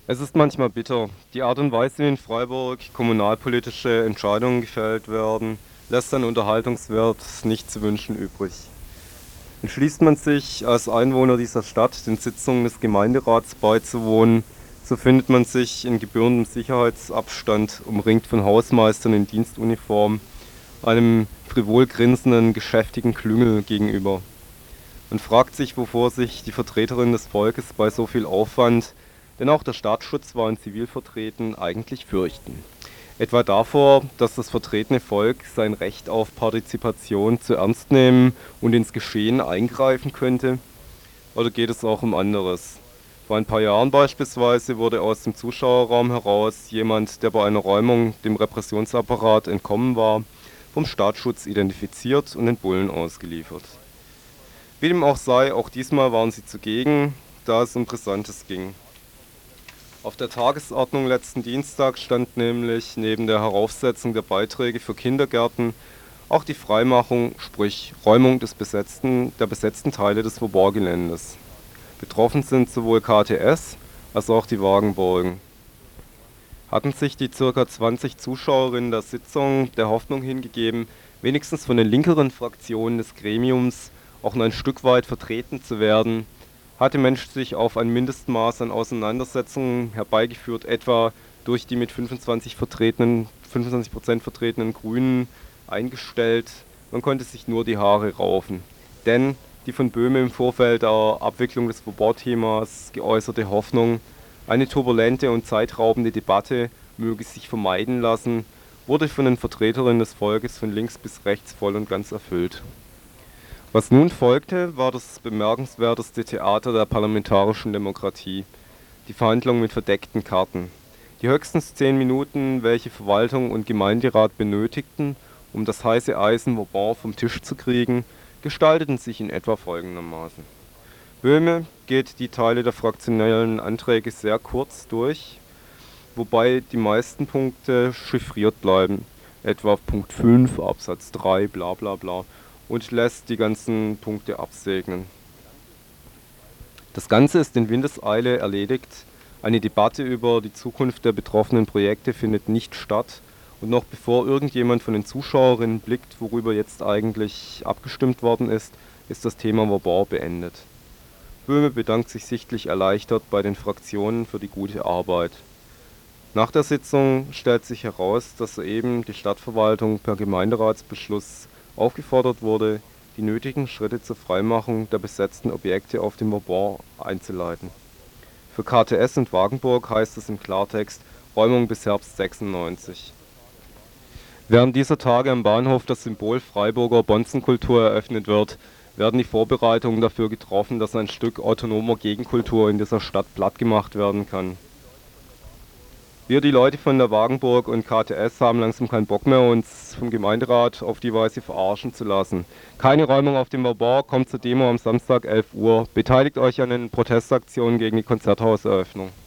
Es ist manchmal bitter. Die Art und Weise, wie in Freiburg kommunalpolitische Entscheidungen gefällt werden, lässt an Unterhaltungswert nicht zu wünschen übrig. Entschließt man sich als Einwohner dieser Stadt, den Sitzungen des Gemeinderats beizuwohnen, so findet man sich in gebührendem Sicherheitsabstand, umringt von Hausmeistern in Dienstuniform, einem frivol grinsenden, geschäftigen Klüngel gegenüber. Man fragt sich, wovor sich die Vertreterinnen des Volkes bei so viel Aufwand, denn auch der Staatsschutz war in Zivilvertreten, eigentlich fürchten. Etwa davor, dass das vertretene Volk sein Recht auf Partizipation zu ernst nehmen und ins Geschehen eingreifen könnte? Oder geht es auch um anderes? Vor ein paar Jahren beispielsweise wurde aus dem Zuschauerraum heraus jemand, der bei einer Räumung dem Repressionsapparat entkommen war, vom Staatsschutz identifiziert und den Bullen ausgeliefert. Wie dem auch sei, auch diesmal waren sie zugegen, da es um Brisantes ging. Auf der Tagesordnung letzten Dienstag stand nämlich neben der Heraufsetzung der Beiträge für Kindergärten auch die Freimachung, sprich Räumung der besetzten Teile des Faubourg-Geländes. Betroffen sind sowohl KTS als auch die Wagenburgen. Hatten sich die ca. 20 Zuschauerinnen der Sitzung der Hoffnung hingegeben, wenigstens von den linkeren Fraktionen des Gremiums auch nur ein Stück weit vertreten zu werden, hatte Mensch sich auf ein Mindestmaß an Auseinandersetzungen herbeigeführt, etwa durch die mit 25% vertretenen Grünen eingestellt. Man konnte sich nur die Haare raufen. Denn die von Böhme im Vorfeld der Abwicklung des Faubourg-Themas geäußerte Hoffnung, eine turbulente und zeitraubende Debatte möge sich vermeiden lassen, wurde von den Vertreterinnen des Volkes von links bis rechts voll und ganz erfüllt. Was nun folgte, war das bemerkenswerteste Theater der parlamentarischen Demokratie, die Verhandlung mit verdeckten Karten. Die höchstens 10 Minuten, welche Verwaltung und Gemeinderat benötigten, um das heiße Eisen Vauban vom Tisch zu kriegen, gestalteten sich in etwa folgendermaßen. Böhme geht die Teile der fraktionellen Anträge sehr kurz durch, wobei die meisten Punkte chiffriert bleiben, etwa Punkt 5, Absatz 3, bla bla bla, und lässt die ganzen Punkte absegnen. Das Ganze ist in Windeseile erledigt, eine Debatte über die Zukunft der betroffenen Projekte findet nicht statt und noch bevor irgendjemand von den Zuschauerinnen blickt, worüber jetzt eigentlich abgestimmt worden ist das Thema Vauban beendet. Böhme bedankt sich sichtlich erleichtert bei den Fraktionen für die gute Arbeit. Nach der Sitzung stellt sich heraus, dass soeben die Stadtverwaltung per Gemeinderatsbeschluss aufgefordert wurde, die nötigen Schritte zur Freimachung der besetzten Objekte auf dem Vauban einzuleiten. Für KTS und Wagenburg heißt es im Klartext Räumung bis Herbst 96. Während dieser Tage am Bahnhof das Symbol Freiburger Bonzenkultur eröffnet wird, werden die Vorbereitungen dafür getroffen, dass ein Stück autonomer Gegenkultur in dieser Stadt plattgemacht werden kann. Wir, die Leute von der Wagenburg und KTS, haben langsam keinen Bock mehr, uns vom Gemeinderat auf die Weise verarschen zu lassen. Keine Räumung auf dem Vauban, kommt zur Demo am Samstag 11 Uhr. Beteiligt euch an den Protestaktionen gegen die Konzerthauseröffnung.